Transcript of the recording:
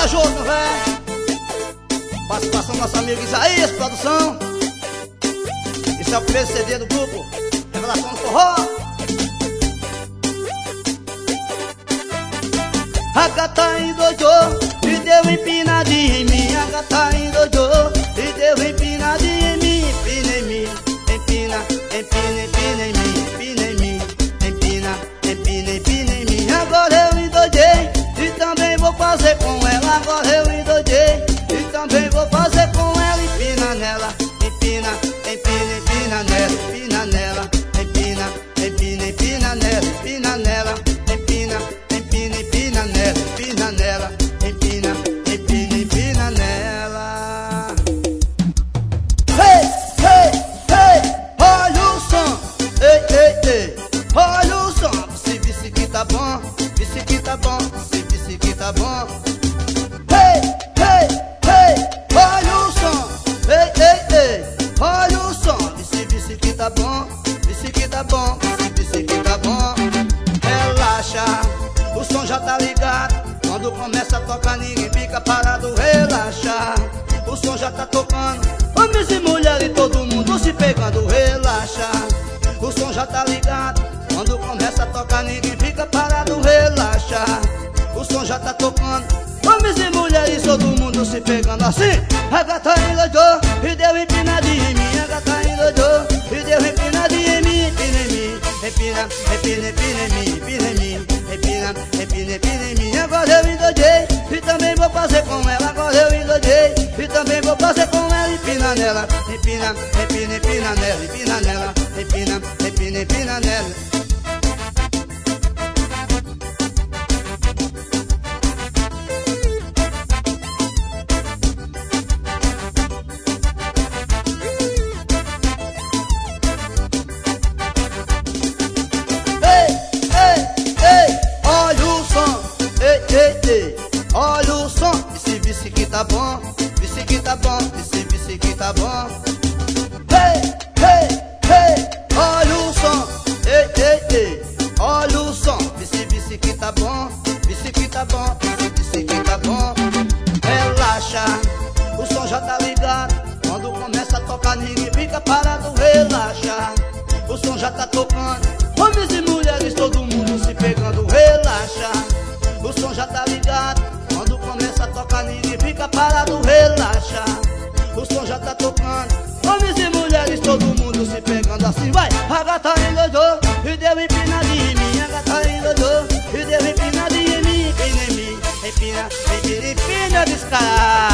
corajoso, velho. Participação do nosso amigo Isaías, produção. Esse é o primeiro CD do grupo Revelação do Forró. A gata endoidou e deu empinadinha em mim. A gata endoidou e deu empinadinha em mim. Empina em mim, empina, empina, empina em mim. Empina em mim, empina, empina, empina em mim. Agora eu endoidei e também vou fazer com ela. Agora eu endoidei e também vou fazer com ela. Empina nela, empina, empina, empina nela. Empina nela, empina, empina, empina nela. Empina nela, empina, empina, empina nela. Empina nela, empina, empina, empina nela. Hey, hey, hey, olha o som. Ei, ei, ei, olha o som. Vice que tá bom, vice que tá bom, vice que tá bom. Hey, hey, hey, olha o som. Ei, ei, ei, olha o som. Vice que tá bom, vice que tá bom, vice que tá bom. Relaxa, o som já tá ligado. Quando começa a tocar ninguém fica parado. Relaxa, o som já tá tocando. Homens e mulheres, todo mundo se pegando. Relaxa, o som já tá ligado. Quando começa a tocar ninguém fica parado. Relaxa, o som já tá tocando. Homens e mulheres, todo mundo se pegando assim. A gata endoidou e deu empinadinha em mim. A gata endoidou e deu empinadinha em mim. Empina em mim, empina, empina, empina em mim. Empina em mim, empina, empina, empina em mim. Agora eu endoidei e também vou fazer com ela. Agora eu endoidei e também vou fazer com ela. Empina nela, empina, empina, empina nela. Empina nela, empina, empina, empina nela. Olha o som, vice que tá bom, vice que tá bom, vice que tá bom. Hey, hey, hey, olha o som, ei, ei, ei, olha o som, vice que tá bom, vice que tá bom, vice que tá bom. Relaxa, o som já tá ligado. Quando começa a tocar ninguém fica parado. Relaxa, o som já tá tocando. Homens e mulheres, todo mundo se pegando. Relaxa, o som já tá ligado. Quando começa a tocar ninguém fica parado. Relaxa, o som já tá tocando. Homens e mulheres, todo mundo se pegando assim. Vai! A gata endoidou e deu empinadinha em mim. A gata endoidou e deu empinadinha em mim. Empina em mim, empina, empina, empina descarado.